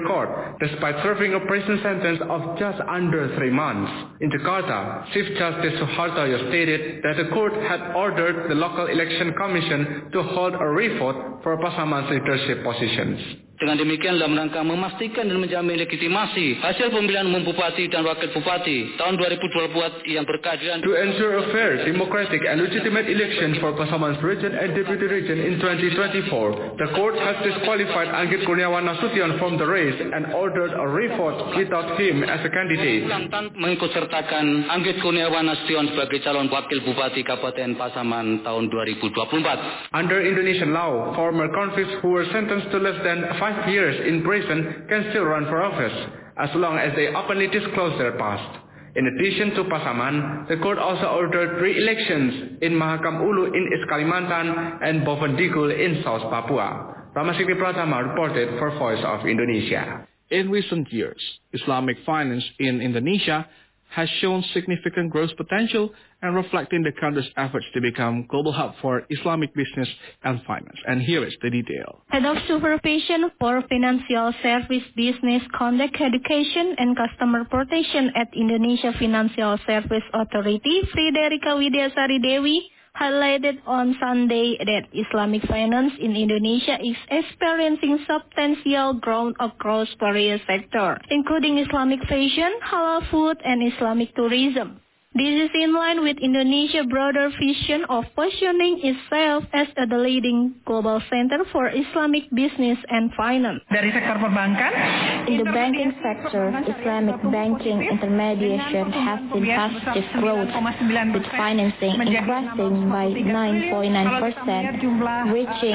court, despite serving a prison sentence of just under 3 months. In Jakarta, Chief Justice Suhartoyo stated that the court had ordered the local election commission to hold a revote for Pasaman's leadership positions. Dengan demikian dalam rangka memastikan dan menjamin legitimasi hasil pemilihan umum bupati dan wakil bupati tahun 2024 yang berkeadilan. To ensure a fair, democratic and legitimate election for Pasaman's region and deputy region in 2024, the court has disqualified Anggit Kurniawan Nasution from the race and ordered a revote without him as a candidate. Mengikutsertakan Anggit Kurniawan Nasution sebagai calon wakil bupati Kabupaten Pasaman tahun 2024. Under Indonesian law, former convicts who were sentenced to less than 5 years in prison can still run for office, as long as they openly disclose their past. In addition to Pasaman, the court also ordered 3 elections in Mahakam Ulu in East Kalimantan and Bovendigul in South Papua. Ramaswamy Pratama reported for Voice of Indonesia. In recent years, Islamic finance in Indonesia has shown significant growth potential and reflecting the country's efforts to become global hub for Islamic business and finance. And here is the detail. Head of Supervision for Financial Service Business Conduct Education and Customer Protection at Indonesia Financial Service Authority, Friderica Widyasari Dewi, highlighted on Sunday that Islamic finance in Indonesia is experiencing substantial growth across various sectors, including Islamic fashion, halal food, and Islamic tourism. This is in line with Indonesia's broader vision of positioning itself as the leading global center for Islamic business and finance. Dari sektor perbankan, in the banking sector, Islamic banking intermediation has seen positive growth, with financing increasing by 9.9%, reaching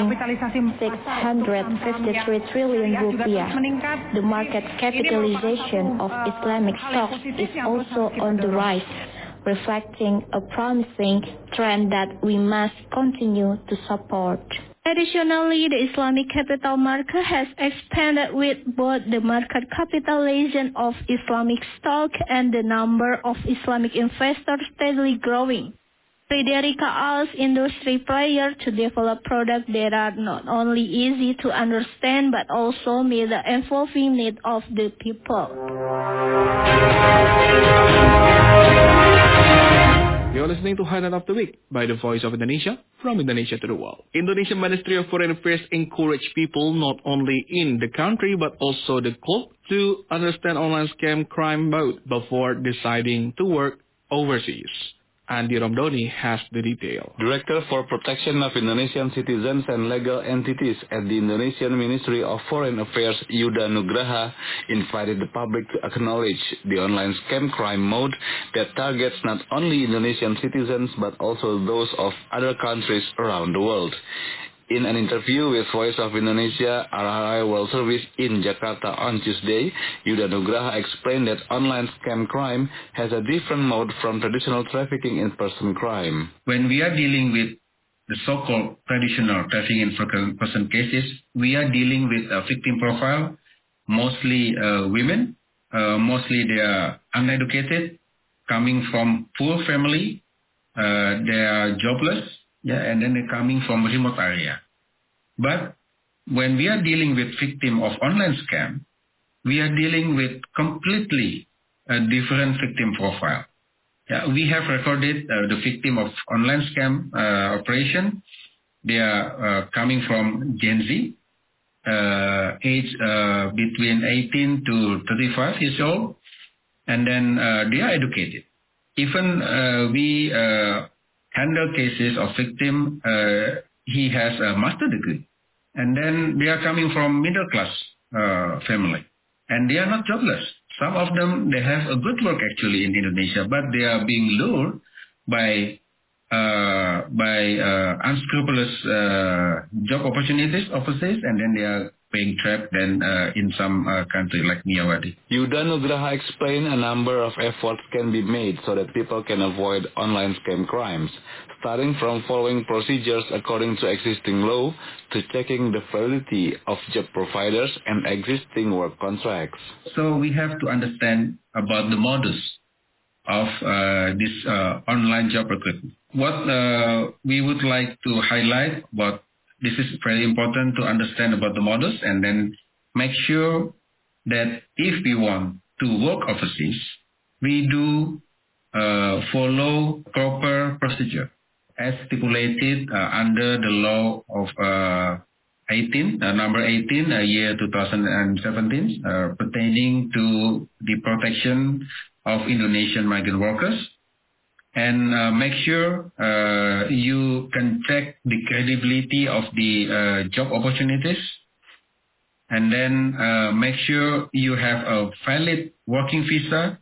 653 trillion rupiah. The market capitalization of Islamic stocks is also on the rise, reflecting a promising trend that we must continue to support. Additionally, the Islamic capital market has expanded with both the market capitalization of Islamic stock and the number of Islamic investors steadily growing. Friderica asks industry players to develop products that are not only easy to understand but also meet the evolving needs of the people. You're listening to Highlight of the Week by the Voice of Indonesia, from Indonesia to the world. Indonesian Ministry of Foreign Affairs encourage people not only in the country but also the globe to understand online scam crime both before deciding to work overseas. Andi Romdoni has the detail. Director for Protection of Indonesian Citizens and Legal Entities at the Indonesian Ministry of Foreign Affairs, Yuda Nugraha, invited the public to acknowledge the online scam crime mode that targets not only Indonesian citizens but also those of other countries around the world. In an interview with Voice of Indonesia RRI World Service in Jakarta on Tuesday, Yuda Nugraha explained that online scam crime has a different mode from traditional trafficking in person crime. When we are dealing with the so-called traditional trafficking in person cases, we are dealing with a victim profile, mostly women, mostly they are uneducated, coming from poor family, they are jobless, and then they're coming from remote area. But when we are dealing with victim of online scam, we are dealing with completely a different victim profile. We have recorded the victim of online scam operation. They are coming from Gen Z, age between 18 to 35 years old, and then they are educated. Even we handle cases of victim, he has a master degree. And then they are coming from middle class family. And they are not jobless. Some of them, they have a good work actually in Indonesia, but they are being lured by unscrupulous job opportunities overseas, and then they are being trapped then in some country like Miyawadi. Yuda Nugraha explained a number of efforts can be made so that people can avoid online scam crimes, starting from following procedures according to existing law to checking the validity of job providers and existing work contracts. So we have to understand about the modus of this online job recruitment. What we would like to highlight about this is very important to understand about the modus and then make sure that if we want to work overseas, we do follow proper procedure as stipulated under the law of number 18, year 2017, pertaining to the protection of Indonesian migrant workers. And make sure you can check the credibility of the job opportunities. And then make sure you have a valid working visa,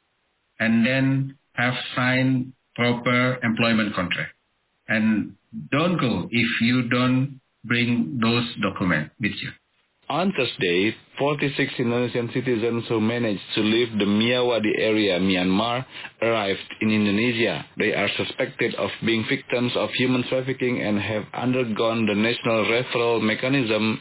and then have signed proper employment contract. And don't go if you don't bring those documents with you. On Thursday, 46 Indonesian citizens who managed to leave the Miyawadi area, Myanmar, arrived in Indonesia. They are suspected of being victims of human trafficking and have undergone the National Referral Mechanism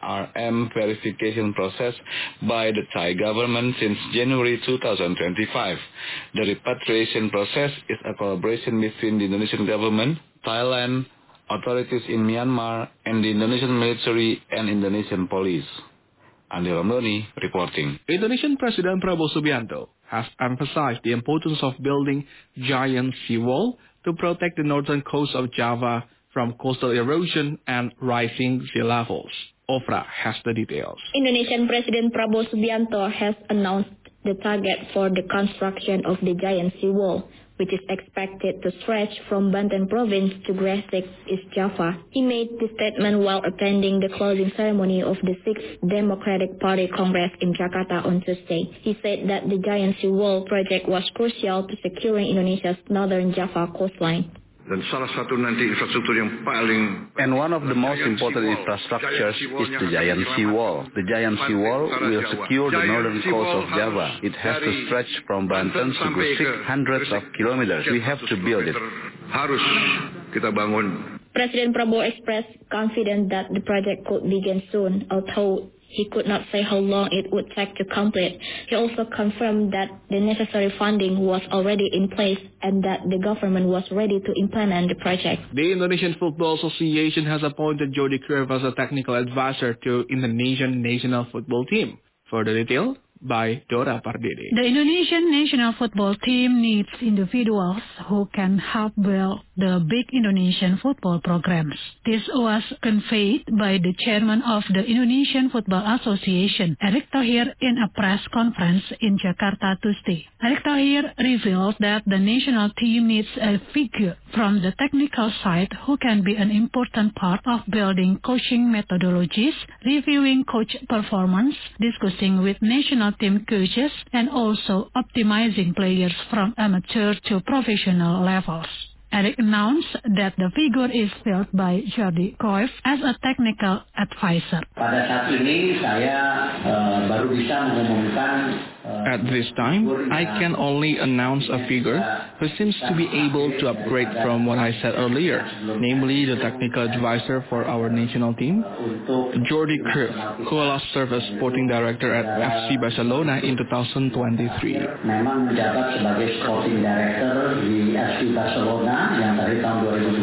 NRM verification process by the Thai government since January 2025. The repatriation process is a collaboration between the Indonesian government, Thailand, authorities in Myanmar, and the Indonesian military and Indonesian police. Andi Ramdhani reporting. Indonesian President Prabowo Subianto has emphasized the importance of building giant seawall to protect the northern coast of Java from coastal erosion and rising sea levels. Ofra has the details. Indonesian President Prabowo Subianto has announced the target for the construction of the giant seawall, which is expected to stretch from Banten province to Gresik, East Java. He made the statement while attending the closing ceremony of the 6th Democratic Party Congress in Jakarta on Tuesday. He said that the giant seawall project was crucial to securing Indonesia's northern Java coastline. Dan salah satu nanti infrastruktur yang paling And one of the most important infrastructures is the giant seawall. The giant seawall will secure the northern coast of Java. It has to stretch from Banten to Gresik, hundreds of kilometers. We have to build it. Harus kita bangun. President Prabowo expressed confidence that the project could begin soon, although he could not say how long it would take to complete. He also confirmed that the necessary funding was already in place and that the government was ready to implement the project. The Indonesian Football Association has appointed Jordi Cruyff as a technical advisor to Indonesian national football team. Further detail by Dora Pardede. The Indonesian national football team needs individuals who can help build the big Indonesian football programs. This was conveyed by the chairman of the Indonesian Football Association, Erick Thohir, in a press conference in Jakarta Tuesday. Erick Thohir revealed that the national team needs a figure from the technical side who can be an important part of building coaching methodologies, reviewing coach performance, discussing with national team coaches, and also optimizing players from amateur to professional levels. Erick announced that the figure is filled by Jordi Cruyff as a technical advisor. Pada saat ini saya baru bisa mengumumkan. At this time, I can only announce a figure who seems to be able to upgrade from what I said earlier, namely the technical advisor for our national team, Jordi Cruyff, who last served as sporting director at FC Barcelona in 2023. Memang menjabat sebagai sporting director di FC Barcelona yang dari tahun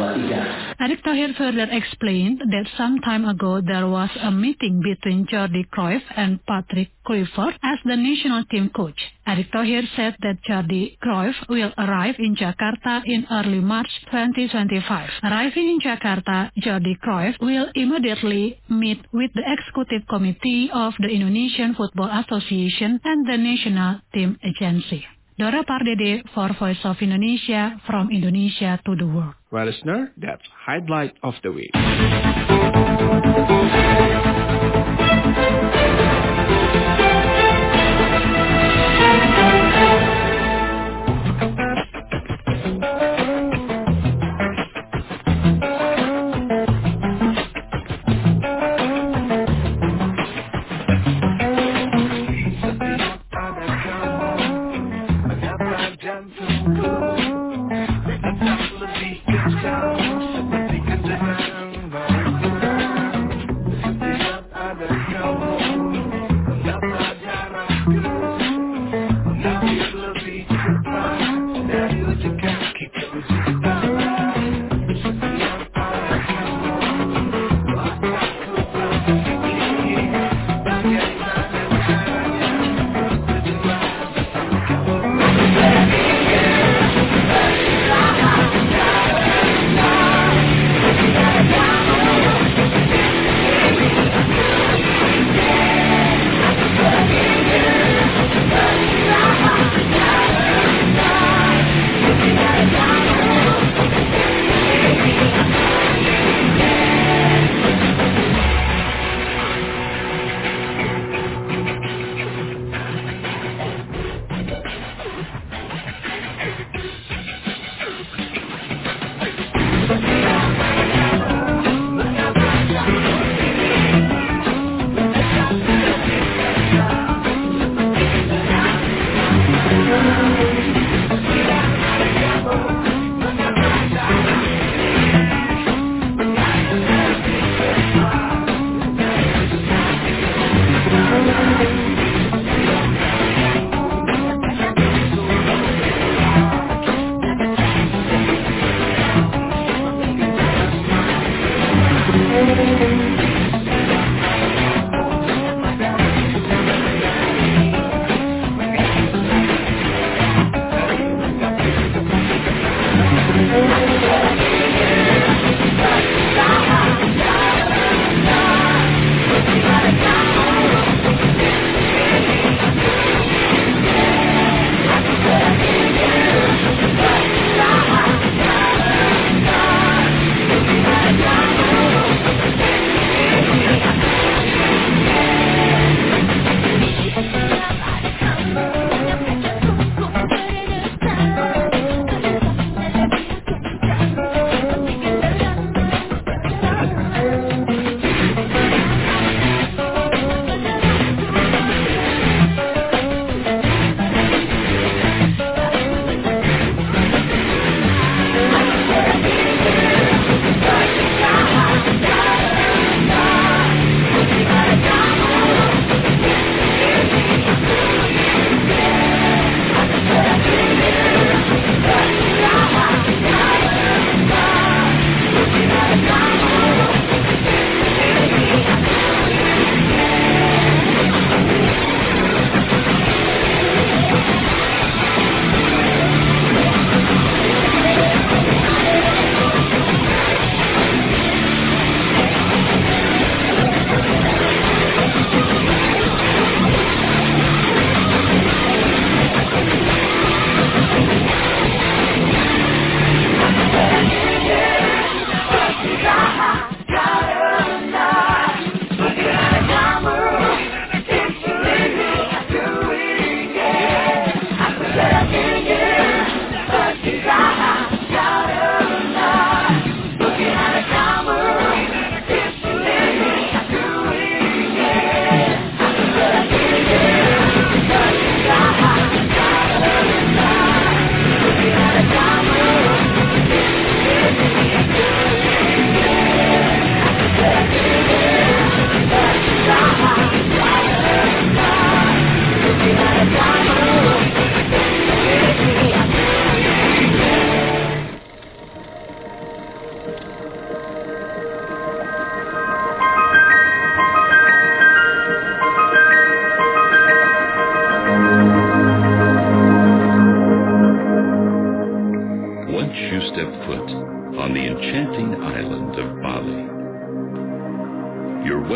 2023. Erick Thohir further explained that some time ago there was a meeting between Jordi Cruyff and Patrick Kluivert as the national team coach. Erick Thohir said that Jordi Cruyff will arrive in Jakarta in early March 2025. Arriving in Jakarta, Jordi Cruyff will immediately meet with the executive committee of the Indonesian Football Association and the national team agency. Dora Pardede for Voice of Indonesia, from Indonesia to the world. Well, listener, that's highlight of the week.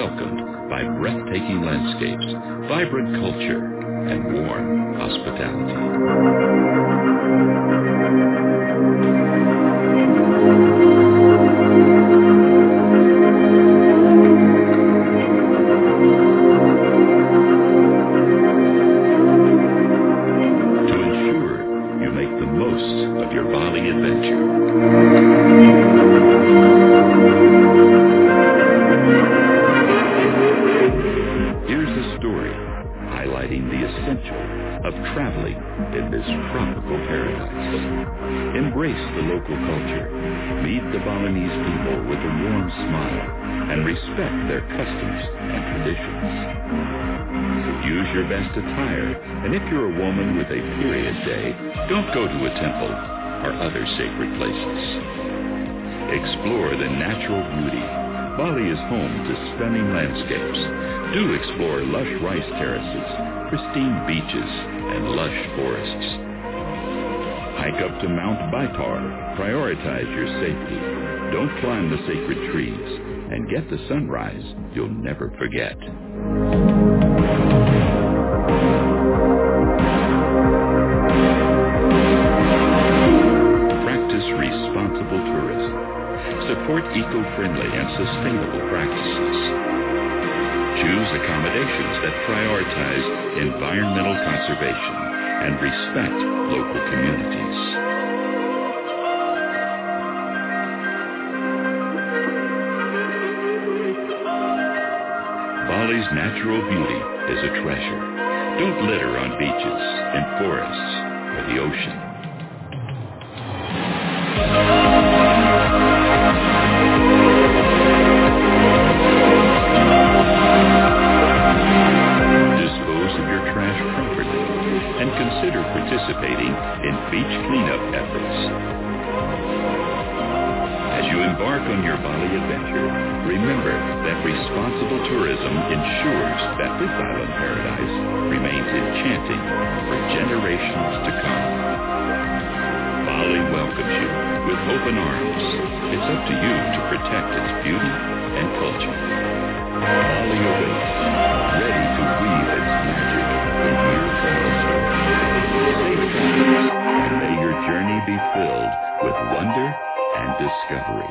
welcomed by breathtaking landscapes, vibrant culture, and warm hospitality. Embrace the local culture. Meet the Balinese people with a warm smile and respect their customs and traditions. Use your best attire, and if you're a woman with a period day, don't go to a temple or other sacred places. Explore the natural beauty. Bali is home to stunning landscapes. Do explore lush rice terraces, pristine beaches, and lush forests. Hike up to Mount Baitar. Prioritize your safety. Don't climb the sacred trees. And get the sunrise you'll never forget. Practice responsible tourism. Support eco-friendly and sustainable practices. Choose accommodations that prioritize environmental conservation and respect local communities. Bali's natural beauty is a treasure. Don't litter on beaches, in forests, or the ocean. Consider participating in beach cleanup efforts. As you embark on your Bali adventure, remember that responsible tourism ensures that this island paradise remains enchanting for generations to come. Bali welcomes you with open arms. It's up to you to protect its beauty and culture. Bali awaits, ready to weave its magic into your travel story. Safe travels, and may your journey be filled with wonder and discovery.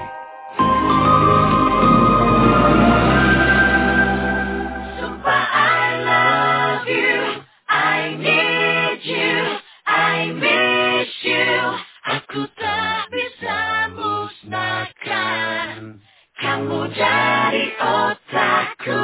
Sumpah I love you, I need you, I miss you. Aku tak bisa musnahkan kamu dari otakku.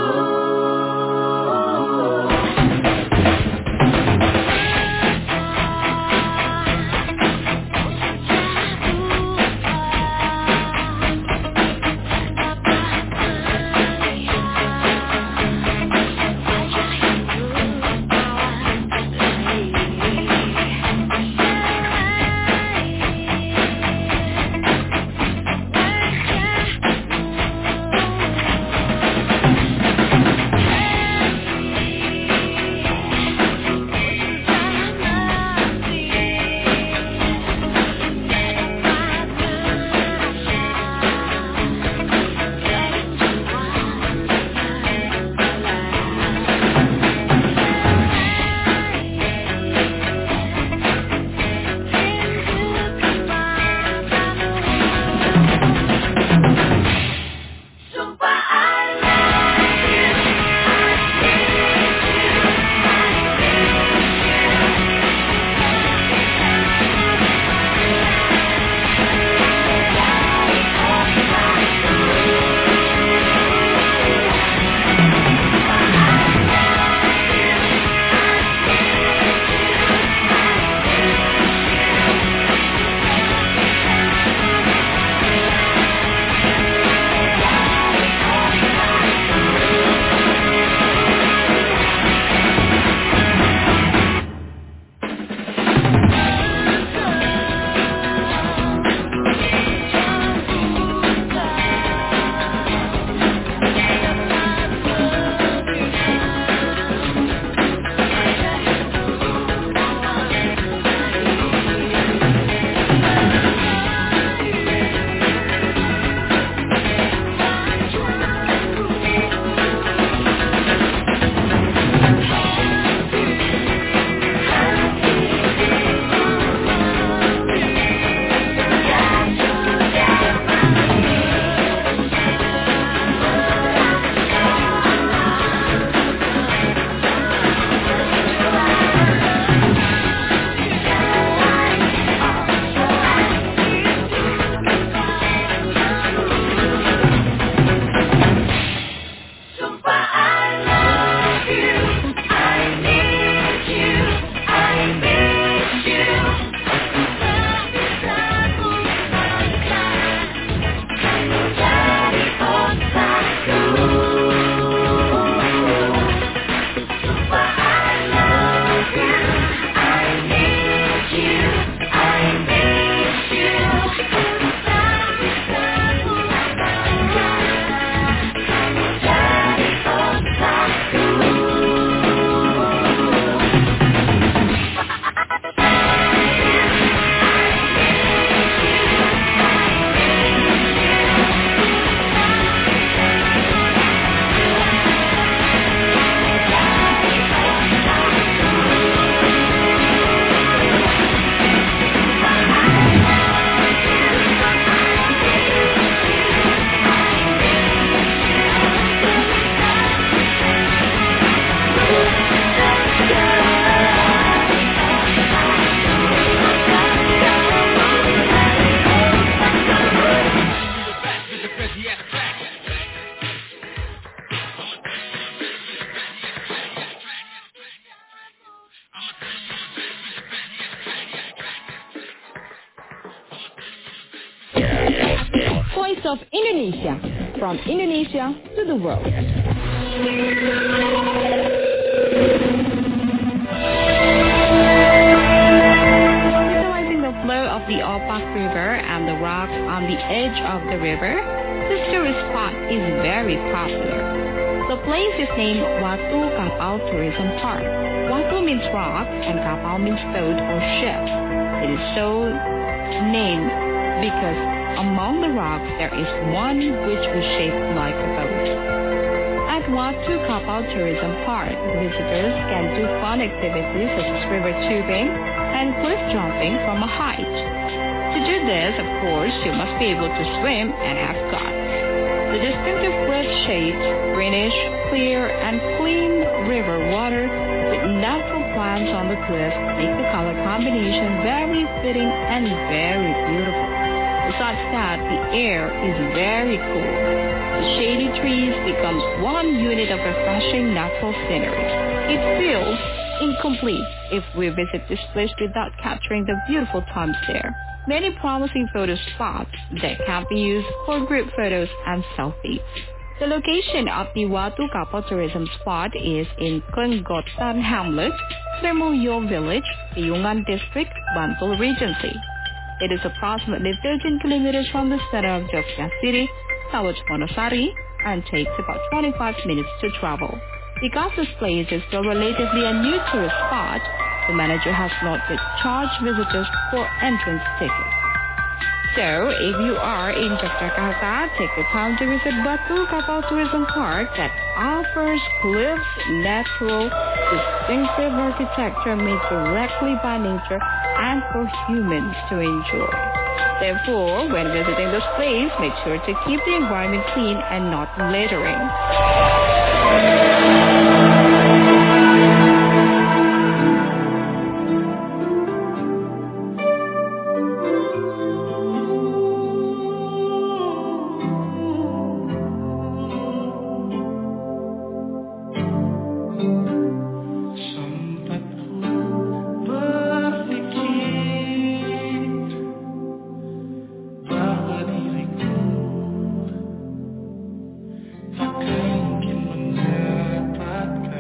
Voice of Indonesia, from Indonesia to the world. Visualizing the flow of the Opak River and the rocks on the edge of the river, this tourist spot is very popular. The place is named Watu Kapal Tourism Park. Watu means rock and Kapal means boat or ship. It is so named because among the rocks there is one which was shaped like a boat. At Watu Kapal Tourism Park, visitors can do fun activities such as river tubing and cliff jumping from a height. To do this, of course, you must be able to swim and have guts. The distinctive cliff-shaped, greenish, clear, and clean river water with natural plants on the cliff make the color combination very fitting and very beautiful. Besides that, the air is very cool. The shady trees become one unit of refreshing natural scenery. It feels incomplete if we visit this place without capturing the beautiful times there. Many promising photo spots that can be used for group photos and selfies. The location of the Watu Kapal Tourism Spot is in Kenggotan Hamlet, Tremulyo Village, Piungan District, Bantul Regency. It is approximately 13 kilometers from the center of Jogja City, towards Wonosari, and takes about 25 minutes to travel. Because this place is still relatively a new tourist spot, the manager has not yet charged visitors for entrance tickets. So, if you are in Yogyakarta, take the time to visit Watu Kapal Tourism Park that offers cliffs, natural, distinctive architecture made directly by nature and for humans to enjoy. Therefore, when visiting this place, make sure to keep the environment clean and not littering. Takkan mungkin mendapatkan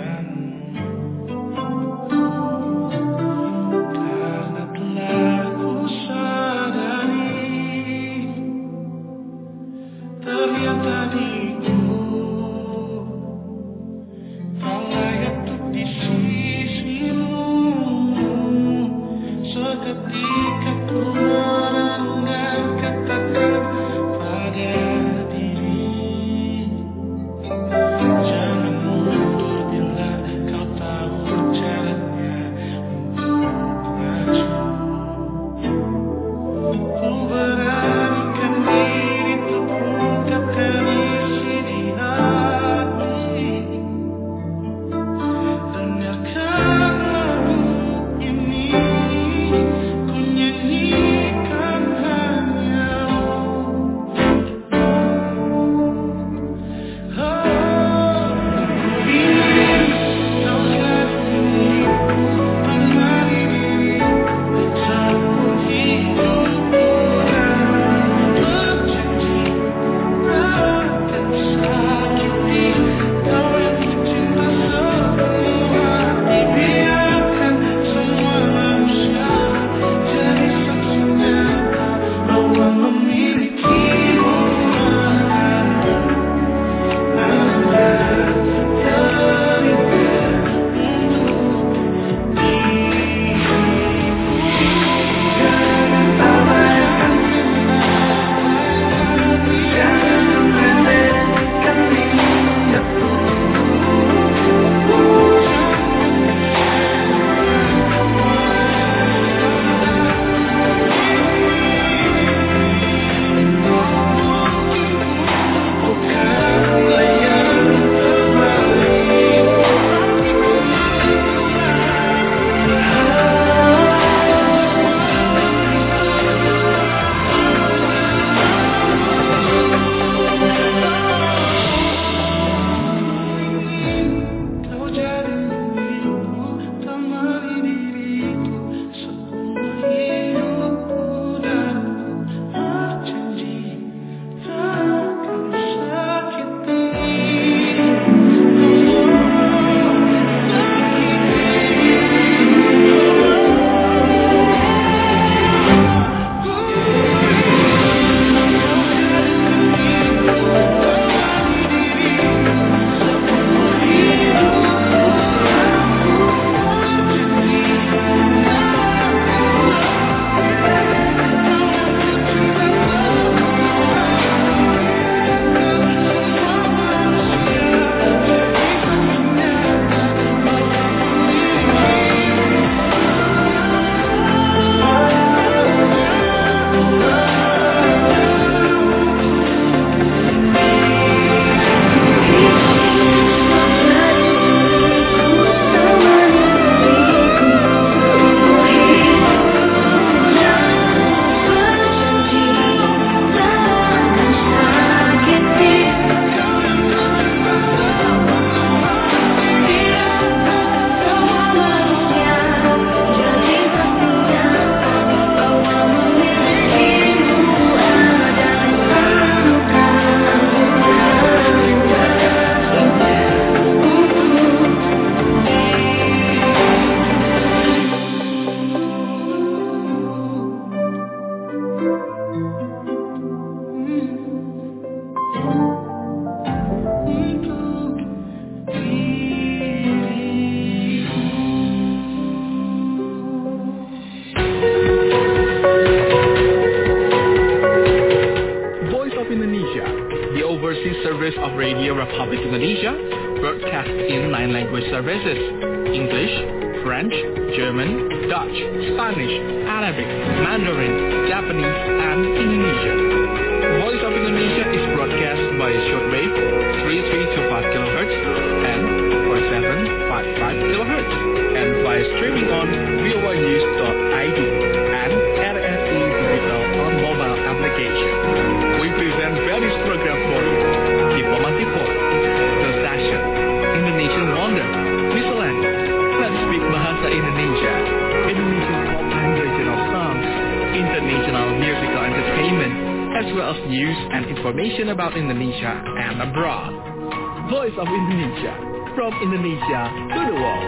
Republic of Indonesia broadcasts in 9 language services: English, French, German, Dutch, Spanish, Arabic, Mandarin, Japanese, and Indonesian. Voice of Indonesia is broadcast by shortwave 3325 kHz and 4755 kHz and via streaming on voanews.id and RRI Digital on mobile application. We present various programs for you: Diplomatic Forum, The Session, Indonesian Wonder, Miscellaneous, Let's Speak Bahasa Indonesia, Indonesian pop and regional songs, international musical entertainment, as well as news and information about Indonesia and abroad. Voice of Indonesia, from Indonesia to the world.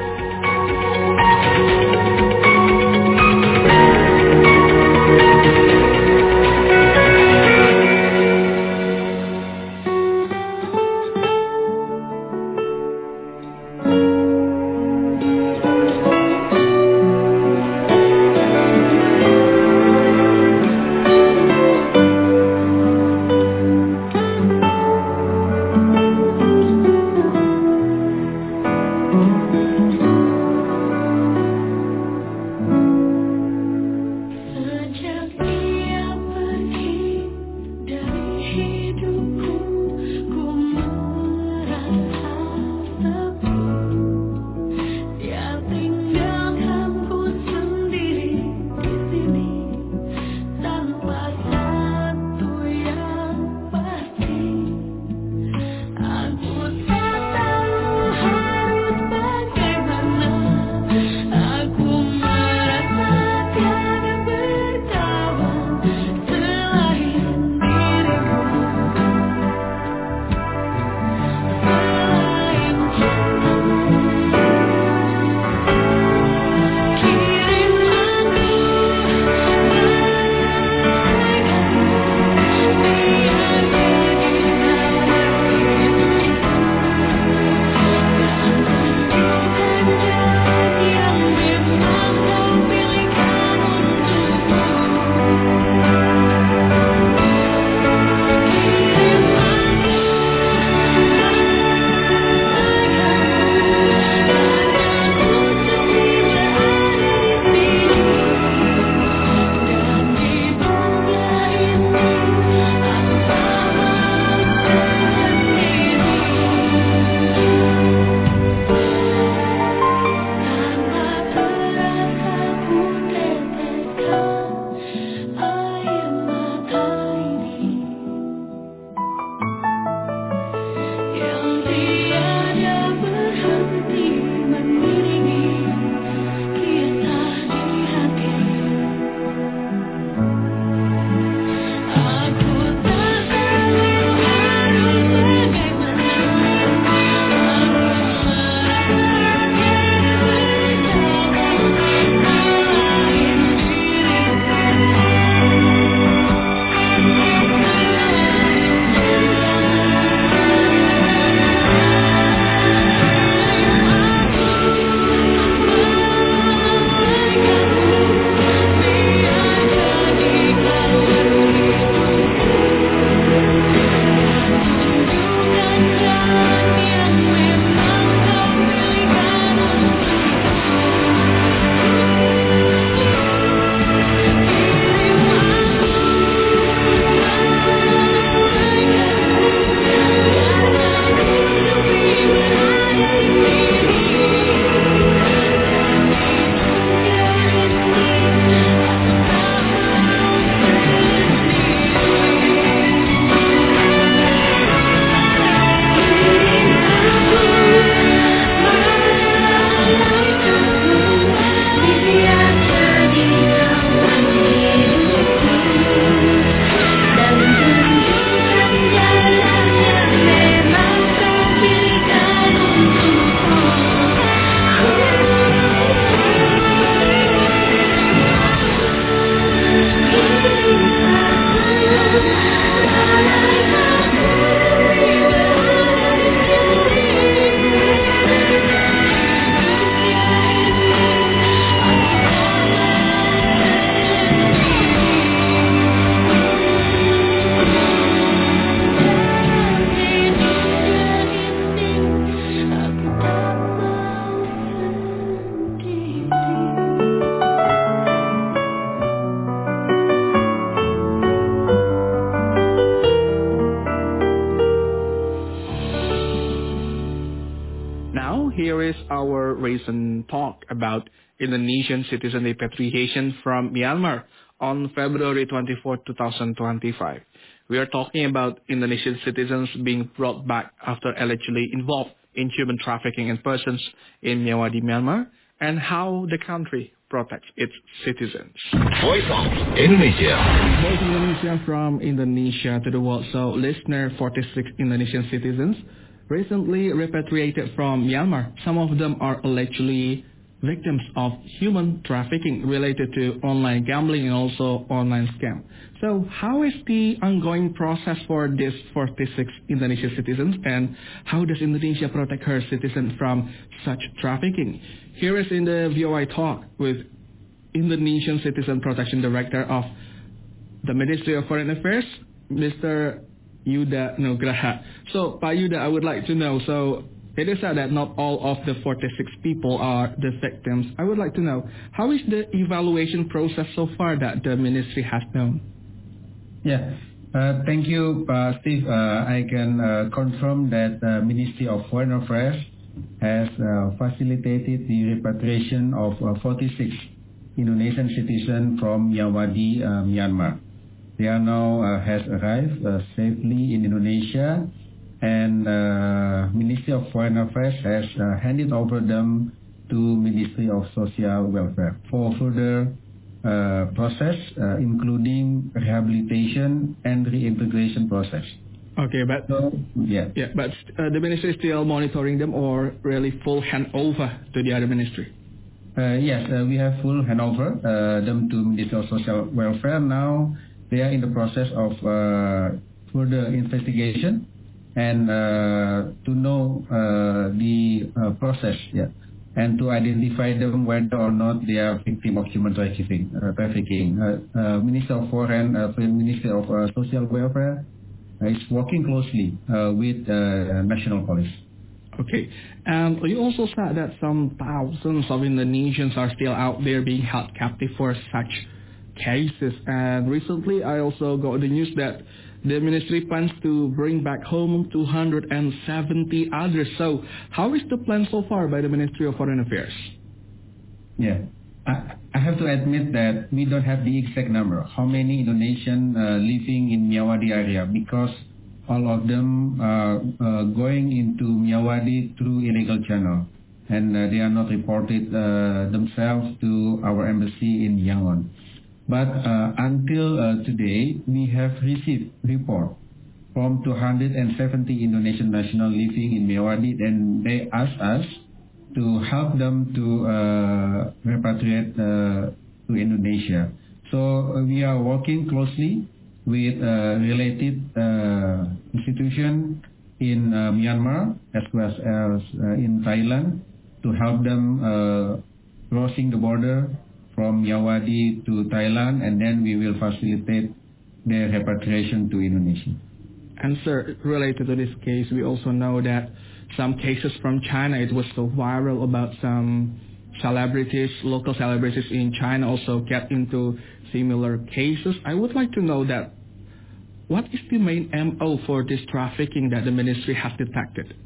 our recent talk about Indonesian citizen repatriation from Myanmar on February 24, 2025. We are talking about Indonesian citizens being brought back after allegedly involved in human trafficking in persons in Myawaddy, Myanmar, and how the country protects its citizens. Voice of Indonesia. Voice of Indonesia from Indonesia to the world. So, listener, 46 Indonesian citizens recently repatriated from Myanmar. Some of them are allegedly victims of human trafficking related to online gambling and also online scam. So how is the ongoing process for these 46 Indonesian citizens, and how does Indonesia protect her citizens from such trafficking? Here is in the VOI talk with Indonesian Citizen Protection Director of the Ministry of Foreign Affairs, Mr. Yuda Nugraha. So, Pak Yuda, I would like to know, so it is said that not all of the 46 people are the victims. I would like to know, how is the evaluation process so far that the ministry has known? Yeah, thank you, Steve. I can confirm that the Ministry of Foreign Affairs has facilitated the repatriation of 46 Indonesian citizens from Myawaddy, Myanmar. They are now has arrived safely in Indonesia, and Ministry of Foreign Affairs has handed over them to Ministry of Social Welfare for further process, including rehabilitation and reintegration process. Okay, but but the ministry is still monitoring them, or really full handover to the other ministry? Yes, we have full handover them to Ministry of Social Welfare. Now they are in the process of further investigation and to know the process, and to identify them whether or not they are victim of human trafficking. Minister of Foreign, Ministry of Social Welfare is working closely with National Police. Okay, and you also said that some thousands of Indonesians are still out there being held captive for such cases. And recently, I also got the news that the ministry plans to bring back home 270 others. So, how is the plan so far by the Ministry of Foreign Affairs? Yeah, I have to admit that we don't have the exact number, how many Indonesians living in Myawaddy area, because all of them are going into Myawaddy through illegal channel, and they are not reported themselves to our embassy in Yangon. But until today, we have received report from 270 Indonesian nationals living in Myawaddy, and they asked us to help them to repatriate to Indonesia. So we are working closely with related institutions in Myanmar as well as in Thailand to help them crossing the border from Myawaddy to Thailand, and then we will facilitate their repatriation to Indonesia. And sir, related to this case, we also know that some cases from China, it was so viral about some celebrities, local celebrities in China also get into similar cases. I would like to know that what is the main MO for this trafficking that the ministry has detected?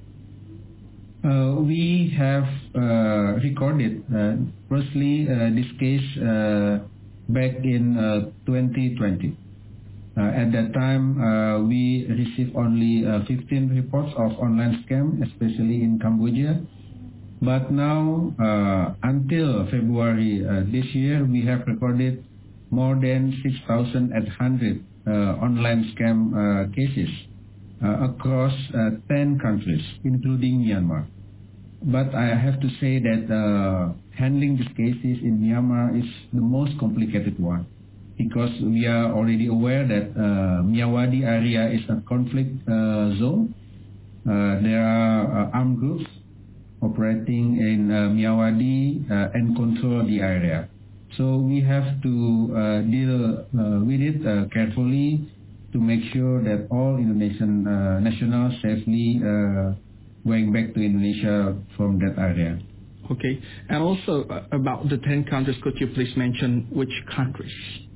We have recorded firstly this case back in 2020. At that time, we received only 15 reports of online scam, especially in Cambodia. But now, until February this year, we have recorded more than 6,800 online scam cases across 10 countries, including Myanmar. But I have to say that handling these cases in Myanmar is the most complicated one, because we are already aware that Myawaddy area is a conflict zone. There are armed groups operating in Myawaddy and control the area. So we have to deal with it carefully to make sure that all Indonesian nationals safely going back to Indonesia from that area. Okay, and also about the 10 countries, could you please mention which countries?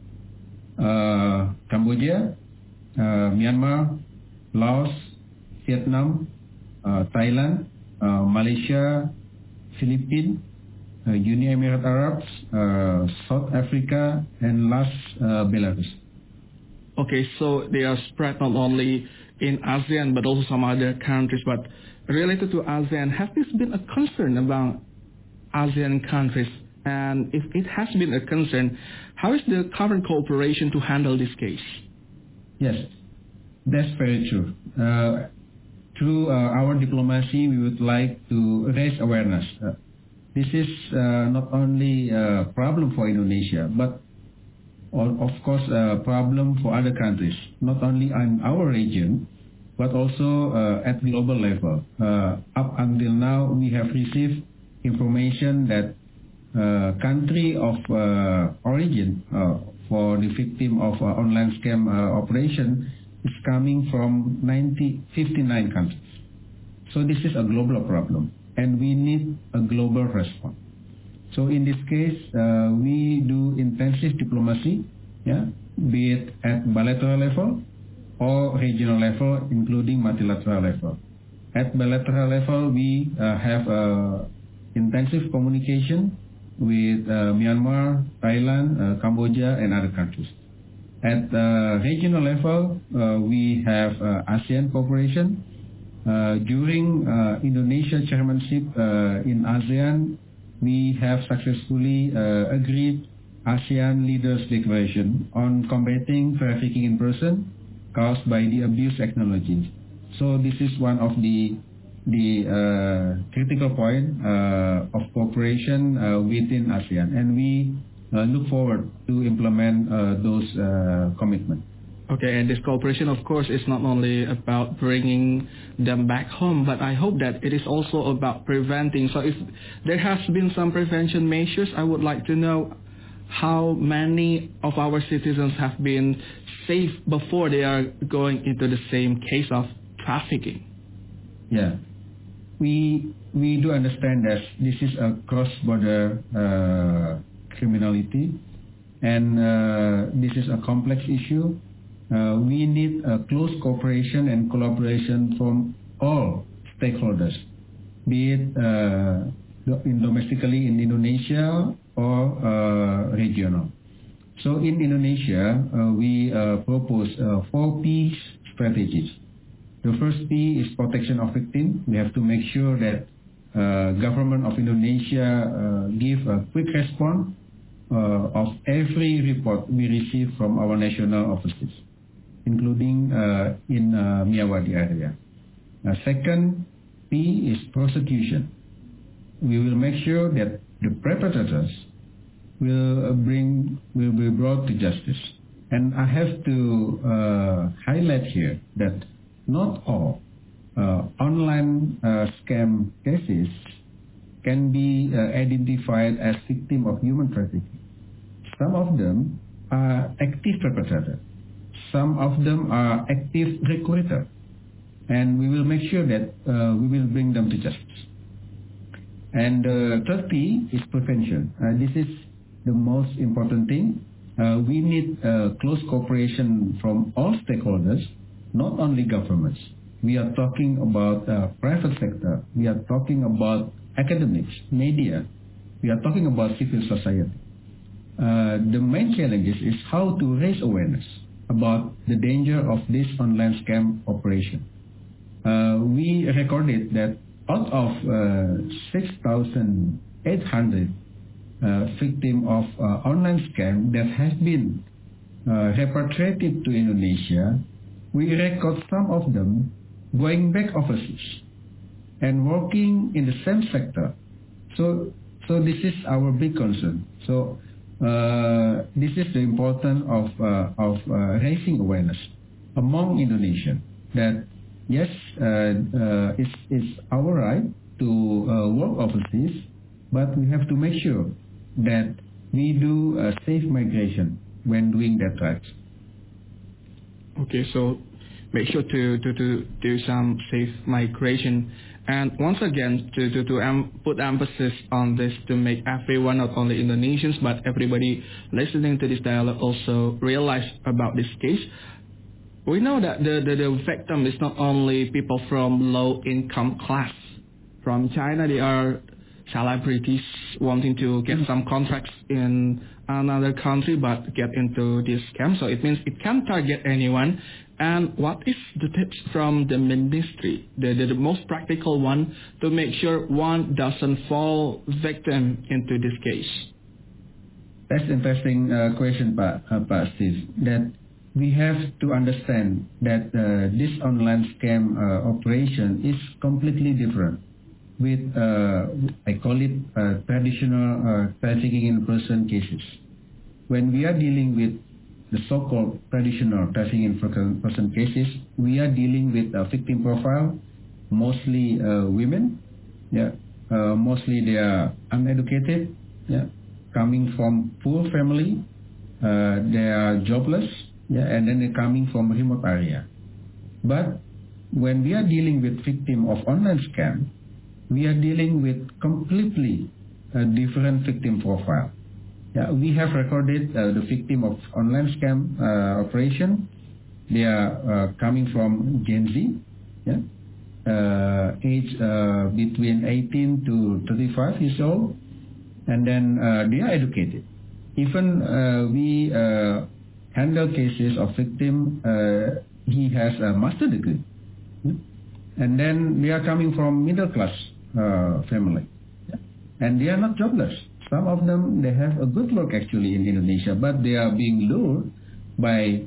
Cambodia, Myanmar, Laos, Vietnam, Thailand, Malaysia, Philippines, United Emirates Arabs, South Africa, and last Belarus. Okay, so they are spread not only in ASEAN but also some other countries. But related to ASEAN, has this been a concern about ASEAN countries? And if it has been a concern, how is the current cooperation to handle this case? Yes, that's very true. Through our diplomacy, we would like to raise awareness. This is not only a problem for Indonesia, but of course a problem for other countries, not only in our region, but also at global level. Up until now, we have received information that country of origin for the victim of online scam operation is coming from 59 countries. So this is a global problem, and we need a global response. So in this case, we do intensive diplomacy, be it at bilateral level or regional level, including multilateral level. At bilateral level, we have intensive communication with Myanmar, Thailand, Cambodia, and other countries. At regional level, we have ASEAN cooperation. During Indonesia chairmanship in ASEAN, we have successfully agreed ASEAN Leaders Declaration on combating trafficking in person caused by the abuse technologies. So this is one of the critical point of cooperation within ASEAN, and we look forward to implement those commitments. Okay, and this cooperation, of course, is not only about bringing them back home, but I hope that it is also about preventing. So if there has been some prevention measures, I would like to know how many of our citizens have been safe before they are going into the same case of trafficking. Yeah, we do understand that this is a cross-border criminality, and this is a complex issue. We need a close cooperation and collaboration from all stakeholders, be it domestically in Indonesia or regional. So in Indonesia, we propose 4 P strategies. The first P is protection of victims. We have to make sure that government of Indonesia give a quick response of every report we receive from our national offices, including in Miyawadi area. Second P is prosecution. We will make sure that the perpetrators will be brought to justice. And I have to highlight here that not all online scam cases can be identified as victim of human trafficking. Some of them are active perpetrators. Some of them are active recruiters. And we will make sure that we will bring them to justice. And third P is prevention. This is the most important thing. We need close cooperation from all stakeholders, not only governments. We are talking about private sector. We are talking about academics, media. We are talking about civil society. The main challenge is how to raise awareness about the danger of this online scam operation. We recorded that out of 6,800 victims of online scam that has been repatriated to Indonesia, we record some of them going back overseas and working in the same sector. So this is our big concern. So this is the importance of raising awareness among Indonesians that yes, it's our right to work overseas, but we have to make sure that we do a safe migration when doing that right. Okay, so make sure to do some safe migration. And once again, to put emphasis on this, to make everyone, not only Indonesians, but everybody listening to this dialogue also realize about this case. We know that the victim is not only people from low income class. From China, they are celebrities wanting to get some contracts in another country but get into this scam. So it means it can target anyone. And what is the tips from the ministry, the most practical one, to make sure one doesn't fall victim into this case? That's an interesting question, Pak Steve. That we have to understand that this online scam operation is completely different with, I call it traditional trafficking in person cases. When we are dealing with the so-called traditional trafficking in person cases, we are dealing with a victim profile, mostly women. Mostly they are uneducated, coming from poor family, they are jobless, and then they're coming from a remote area. But when we are dealing with victim of online scam, we are dealing with completely different victim profile. We have recorded the victim of online scam operation. They are coming from Gen Z, age between 18 to 35 years old, and then they are educated. Even we handle cases of victim, he has a master degree, and then they are coming from middle class family, and they are not jobless. Some of them, they have a good work actually in Indonesia, but they are being lured by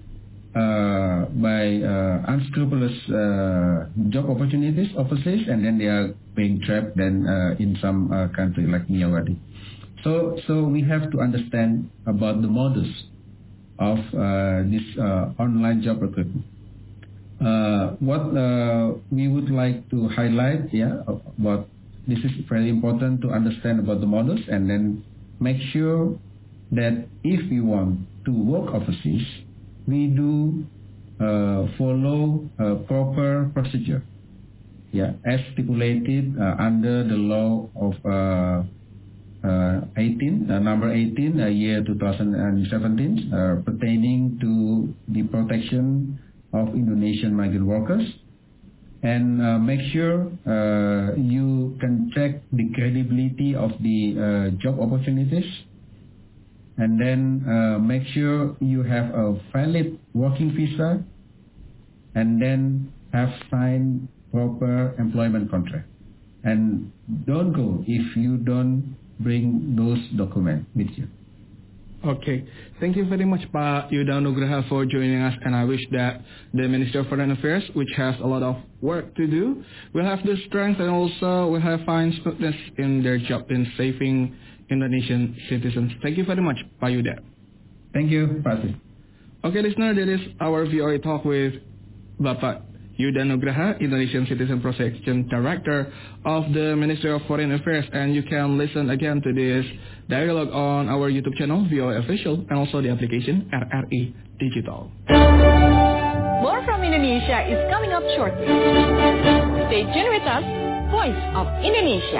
unscrupulous job opportunities overseas, and then they are being trapped then in some country like Myanmar. So we have to understand about the modus of this online job recruitment. What we would like to highlight, about this is very important to understand about the modus, and then make sure that if we want to work overseas, we do follow a proper procedure, as stipulated under the law of number 18, year 2017, pertaining to the protection of Indonesian migrant workers. And make sure you can check the credibility of the job opportunities, and then make sure you have a valid working visa, and then have signed proper employment contract. And don't go if you don't bring those documents with you. Okay, thank you very much, Pak Yuda Nugraha, for joining us, and I wish that the Ministry of Foreign Affairs, which has a lot of work to do, will have the strength and also will have fine smoothness in their job in saving Indonesian citizens. Thank you very much, Pak Yuda. Thank you, Pak. Okay, listener, that is our VOA talk with Bapak Yuda Nugraha, Indonesian Citizen Protection Director of the Ministry of Foreign Affairs, and you can listen again to this dialogue on our YouTube channel, VOA Official, and also the application RRI Digital. More from Indonesia is coming up shortly. Stay tuned with us, Voice of Indonesia.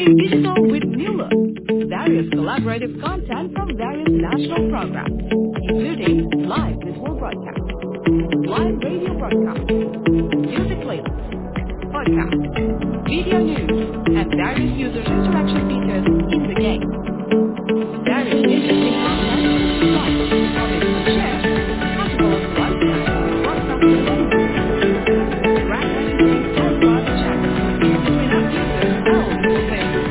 Digital with New Look. Various collaborative content from various national programs, including live visual broadcast, live radio broadcast, music playlist, podcast, video news, and various user interaction features in the game. Various interesting content, like topics to share, as well as broadcast related, brand messaging, and broad chat between our users all in the same room.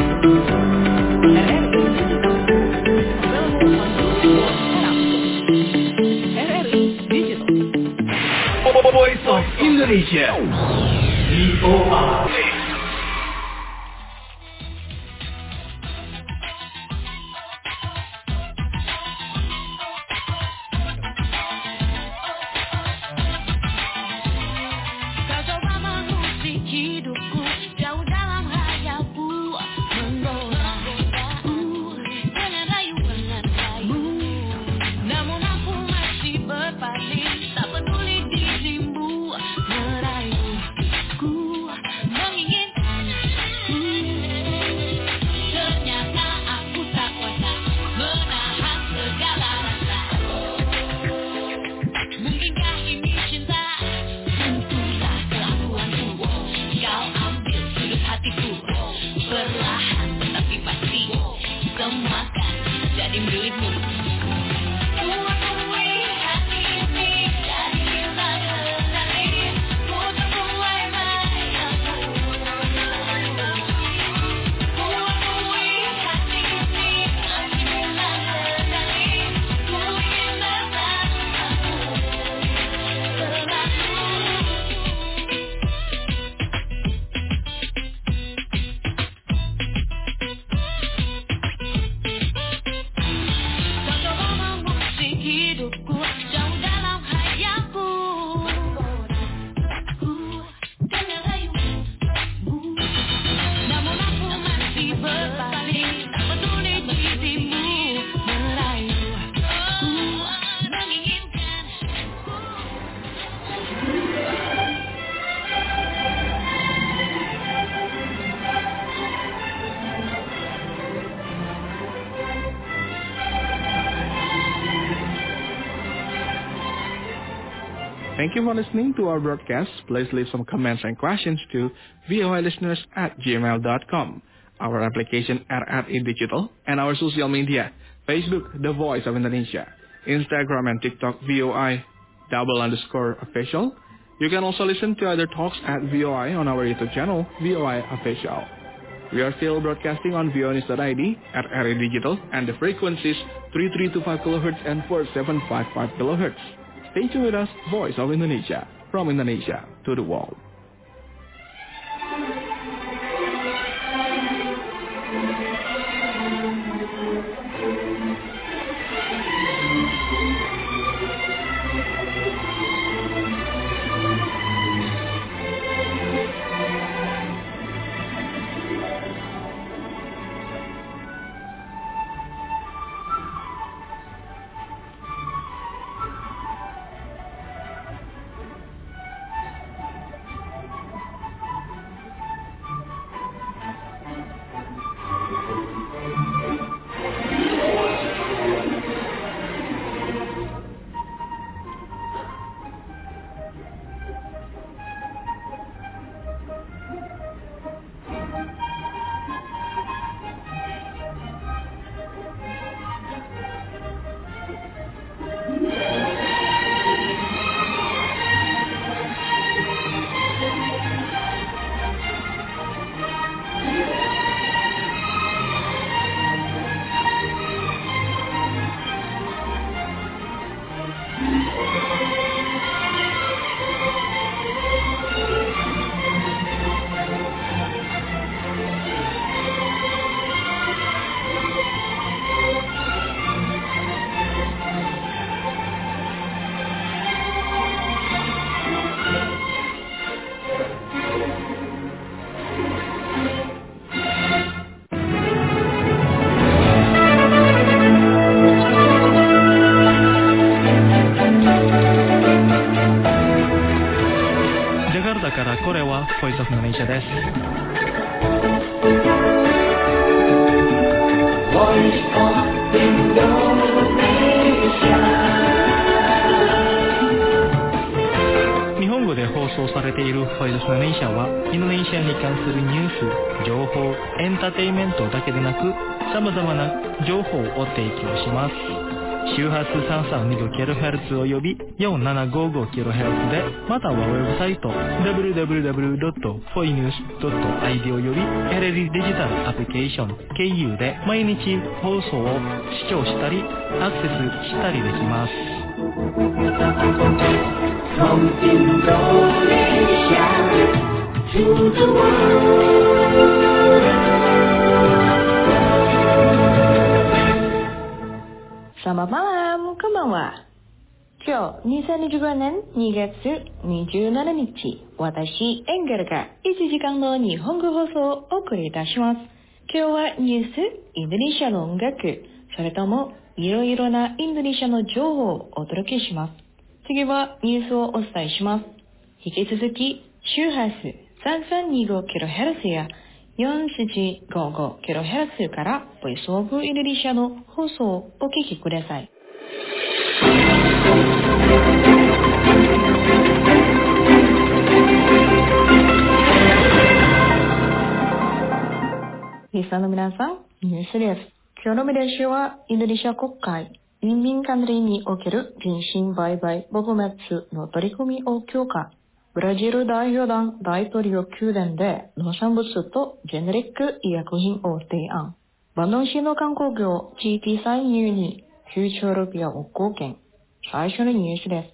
RRI Digital, available on Google and Apple. RRI Digital. Voice of Indonesia. VOA. Thank you for listening to our broadcast. Please leave some comments and questions to voilisteners@gmail.com, our application RRI Digital, and our social media, Facebook, The Voice of Indonesia, Instagram and TikTok, VOI_official. You can also listen to other talks at VOI on our YouTube channel, VOI Official. We are still broadcasting on voinews.id at RRI Digital, and the frequencies 3325 kHz and 4755 kHz. Stay tuned with us, Voice of Indonesia, from Indonesia to the world. Voice of Indonesia desu. voice of Indonesia。 日本語で放送されているボイスオブインドネシアはインドネシアに関するニュース、情報、エンターテインメントだけでなく様々な情報を提供します。周波数 332kHz および 4755kHz で、またはウェブサイト www.foinews.id およびエレリデジタルアプリケーション KU で毎日放送を視聴したりアクセスしたりできます。 From Indonesia to the world。Selamat malam, konbanwa. 今日2015年2月27日、私エンゲルが1時間の日本語放送をお送りいたします。今日はニュース、インドネシアの音楽、それともいろいろなインドネシアの情報をお届けします。次はニュースをお伝えします。引き続き周波数 3325kHz や 4755kHz からボイスオブインドネシアの放送をお聞きください。リスナーの皆さん、ニュースです。今日の見出しはインドネシア国会人民管理における人身売買撲滅の取り組みを強化。ブラジル代表団大統領宮殿で農産物とジェネリック医薬品を提案。バンドン市の観光業地域参入にフューチャールピアを貢献。最初のニュースです。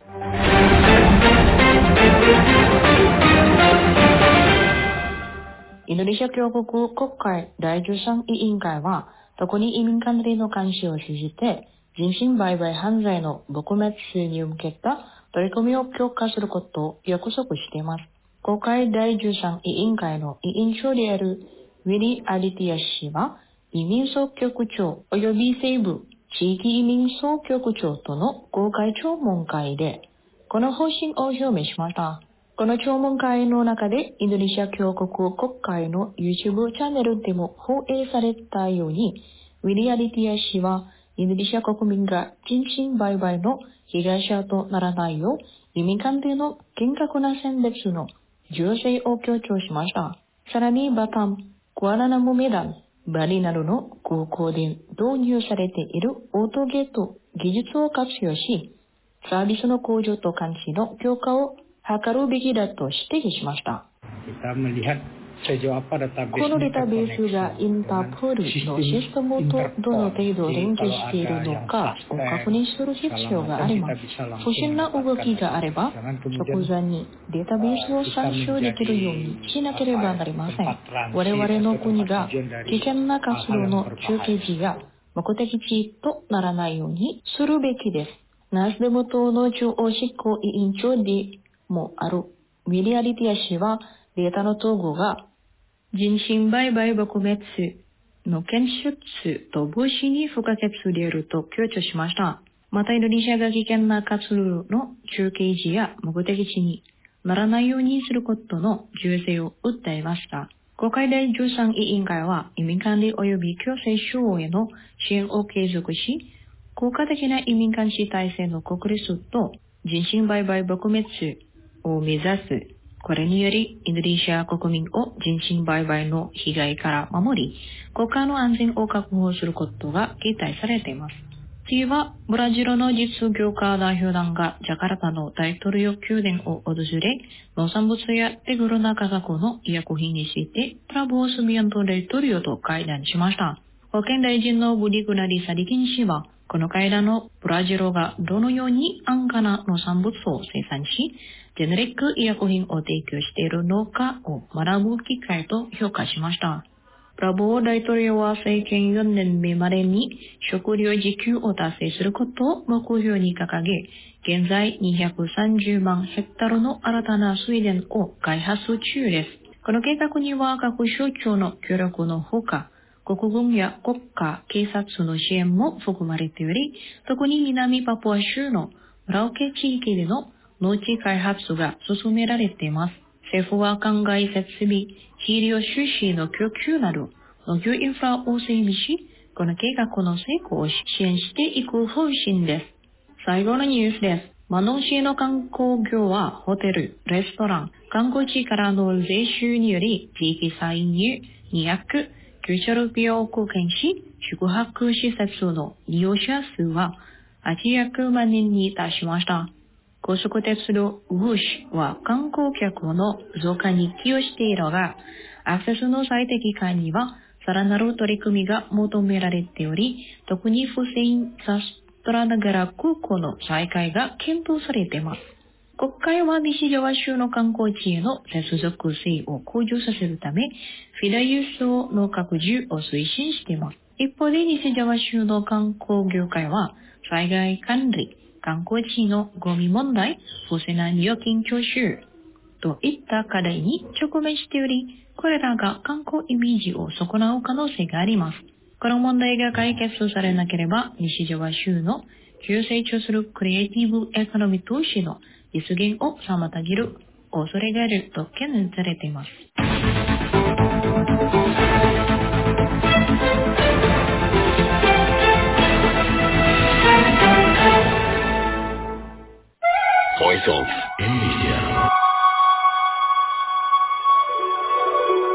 インドネシア共和国国会第13委員会は特に移民管理の監視を通じて人身売買犯罪の撲滅に向けた取り組みを強化することを約束しています。国会第13委員会の委員長であるウィリー・アディティア氏は、移民総局長及び西部地域移民総局長との公開聴聞会で、この方針を表明しました。この聴聞会の中で、インドネシア共和国国会の YouTube チャンネルでも放映されたように、ウィリー・アディティア氏は、インドネシア国民が人身売買の被害者とならないよう、移民関係の厳格な選別の重要性を強調しました。さらにバタン、クアラナムメダン、バリなどの空港で導入されているオートゲート技術を活用し、サービスの向上と監視の強化を図るべきだと指摘しました。このデータベースがインターポールのシステムとどの程度連携しているのかを確認する必要があります。不審な動きがあれば、即座にデータベースを参照できるようにしなければなりません。我々の国が危険な活動の中継時や目的地とならないようにするべきです。ナスデム島の中央執行委員長でもあるウィリー・アディティア氏は、データの統合が人身売買撲滅の検出と防止に不可欠であると強調しました。またインドネシアが危険な活動の中継時や目的地にならないようにすることの重要性を訴えました。国会第13委員会は移民管理及び強制収容への支援を継続し、効果的な移民監視体制の確立と人身売買撲滅を目指す。これにより、インドネシア国民を人身売買の被害から守り、国家の安全を確保することが期待されています。次は、ブラジルの実業家代表団がジャカルタの大統領宮殿を訪れ、農産物や手頃な価格の医薬品について、プラボースビアント大統領と会談しました。保健大臣のブディグナリ・サディキン氏は、この会談のブラジルがどのように安価な農産物を生産し、ジェネリック医薬品を提供しているのかを学ぶ機会と評価しました。プラボー大統領は政権4年目までに食料自給を達成することを目標に掲げ、現在230万ヘクタールの新たな水田を開発中です。この計画には各省庁の協力のほか、国軍や国家警察の支援も含まれており、特に南パプア州のムラオケ地域での農地開発が進められています。政府は灌漑設備、肥料収支の供給など農業インフラを整備し、 この計画の成功を支援していく方針です。最後のニュースです。マノン市の観光業はホテル、レストラン、観光地からの税収により地域歳入290億を貢献し、宿泊施設の利用者数は800万人に達しました。高速鉄道ウーシは観光客の増加に寄与しているが、アクセスの最適化にはさらなる取り組みが求められており、特にフセイン・ザストラナガラ空港の再開が検討されています。国会は西ジャワ州の観光地への接続性を向上させるため、フィダ輸送の拡充を推進しています。一方で西ジャワ州の観光業界は、災害管理、観光地のゴミ問題、不正な入金徴収といった課題に直面しており、これらが観光イメージを損なう可能性があります。この問題が解決されなければ、西ジャワ州の急成長するクリエイティブエコノミー投資の実現を妨げる恐れがあると懸念されています。